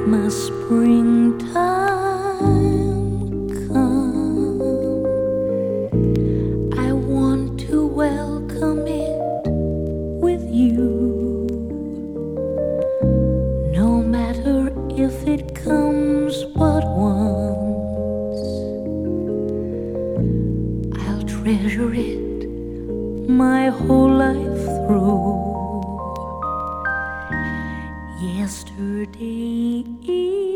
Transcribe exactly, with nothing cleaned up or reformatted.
my springtime come, I want to welcome it with you. No matter if it comes but once, I'll treasure it my whole life through. Yesterday